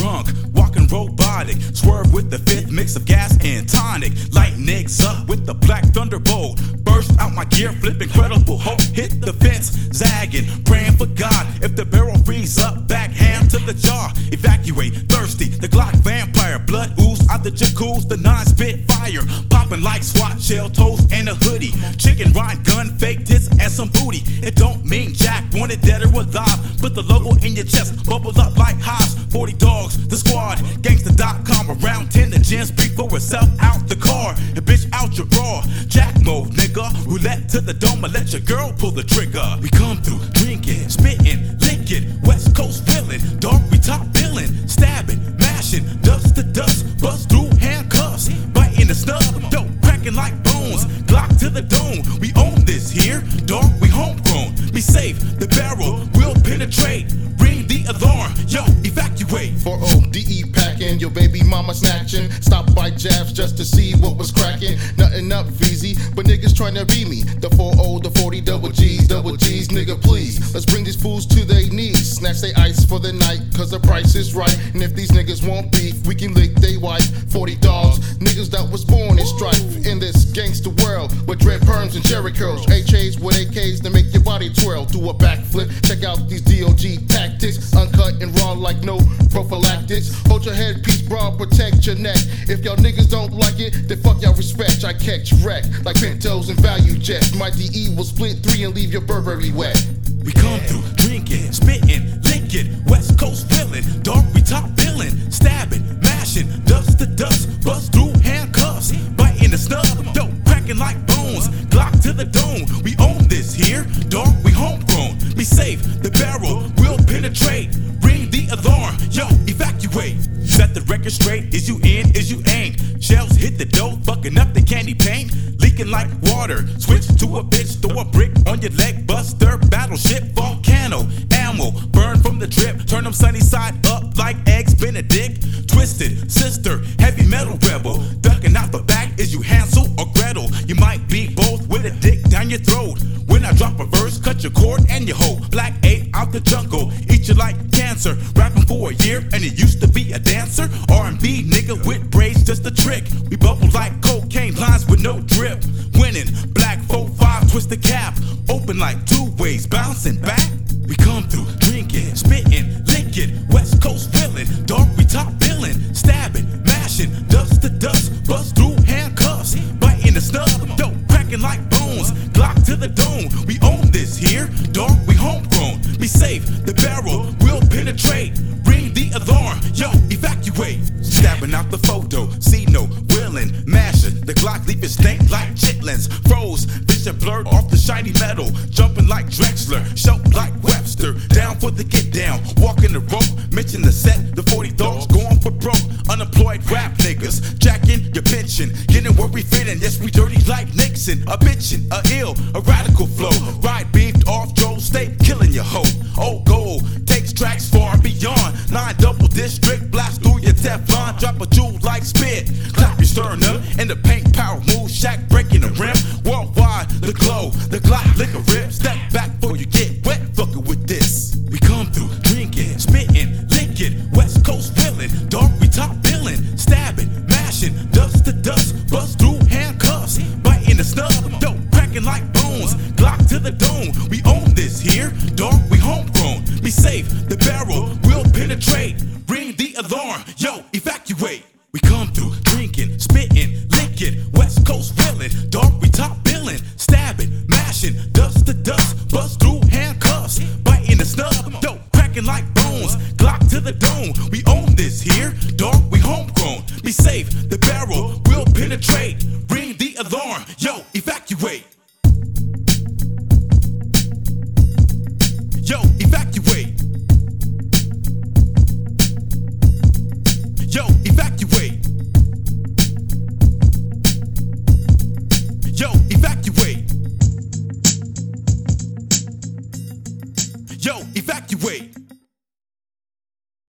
drunk, walking robotic. Swerve with the fifth mix of gas and tonic. Light niggas up with the black thunderbolt. Burst out my gear, flip incredible hope. Hit the fence, zagging, praying for God. If the barrel frees up, backhand to the jaw. Evacuate, thirsty, the Glock vampire. Blood ooze out the jacuzzi, the non-spit fire. Popping like SWAT, shell toes and a hoodie. Chicken rind gun, fake tits and some booty. It don't mean jack, wanted dead or alive. Put the logo in your chest, bubbles up like hives. 40 dogs, the squad, gangsta.com. Around 10, the gin speak for itself out the car. And bitch out your bra, jack mode, nigga. Roulette to the dome, and let your girl pull the trigger. We come through, drinking, spitting, licking, West Coast feeling. Dark, we top billing, stabbing, mashing, dust to dust, bust through handcuffs, biting the snub, dope cracking like bones. Glock to the dome, we own this here. Dark, we homegrown, be safe, the barrel will penetrate. Ring the alarm, yo, evacuate. 4-0-DE packing, your baby mama snatching. Stop by jabs just to see what was cracking. Nothing up, VZ, but niggas trying to be me. The 4-0, the 40, double G's, nigga, please. Let's bring these fools to their knees. Snatch they ice for the night, cause the price is right. And if these niggas want beef, we can lick they wife. 40 dogs, niggas that was born in strife. In this gangster world, with dread perms and Jerry curls. HAs with AKs to make your body twirl. Do a backflip, check out these DOG tactics. Uncut and raw like no prophylactics. Hold your headpiece broad, protect your neck. If y'all niggas don't like it, then fuck y'all respect. I catch wreck like Pintos and value jets. My DE will split 3 and leave your Burberry wet. We come through, drinking, spitting, licking, West Coast feeling. Dark, we top billing, stabbing, mashing, dust to dust, bust through handcuffs, biting the snub, dope cracking like bones. Glock to the dome, we own this here. Dark, we homegrown, be safe, the barrel will penetrate. Ring the alarm, yo, evacuate. Set the record straight, is you in, is you ain't. Shells hit the dough, fucking up the candy paint. Leaking like water, switch to a bitch, throw a brick on your leg, buster, battleship, volcano, ammo, burn from the drip, turn them sunny side up like eggs Benedict. Twisted, sister, heavy metal rebel, ducking out the back, is you Hansel or Gretel? You might be both with a dick down your throat. When I drop a verse, cut your cord and your hoe. Black 8 out the jungle, eat you like cancer. Rapping for a year and it used to be a dancer. R&B nigga with braids, just a trick. We bubble like cocaine lines with no drip. Winning, black 4-5, twist the cap. Open like 2 ways, bouncing back. We come through, drinking, spitting, licking, West Coast feeling. Dark, we top billing, stabbing, mashing, dust to dust, bust through handcuffs, biting the snub, dope cracking like bones. Glock to the dome, we own this here. Dark, we homegrown, be safe, the barrel will penetrate. Ring the alarm, yo, evacuate. Stabbing out the photo, see no willing, mashing, the Glock leaving stank like chitlins. Froze, vision blurred off the shiny metal, jumping like Drexler, shout like Webster. Down for the get down, walking the rope, mention the set, the 40 dogs going for broke. Unemployed rap niggas, jacking your pension, getting where we fit in. Yes, we dirty like Nixon, a bitchin', a ill, a radical flow. Ride beefed off Joe State, killing your hoe. Old gold takes tracks far beyond. 9 double district, blast through your Teflon, drop a jewel like spit. Clap your sternum, and the paint power move, shack breaking the rim. Worldwide, the glow, the Glock liquor rip. Step back before you get wet, fucking with this. We come through, drinking, spitting, licking, West Coast feeling. Dark, we top billing, stabbing, mashing, dust to dust, bust through handcuffs, biting the snub, dope cracking like bones. Glock to the dome, we own this here. Dark, we homegrown, be safe, the barrel will penetrate. Ring the alarm, yo, evacuate. We come through, drinking, spitting, licking, West Coast feeling. Dark, we top billing, stabbing, mashing, dust to dust, bust through handcuffs, biting the snub, dope cracking like bones. Glock to the dome, we own this here. Dark, we homegrown, be safe, the barrel will penetrate. Ring the alarm, yo, evacuate. Yo, evacuate. Yo, evacuate. Yo, evacuate. Yo, evacuate.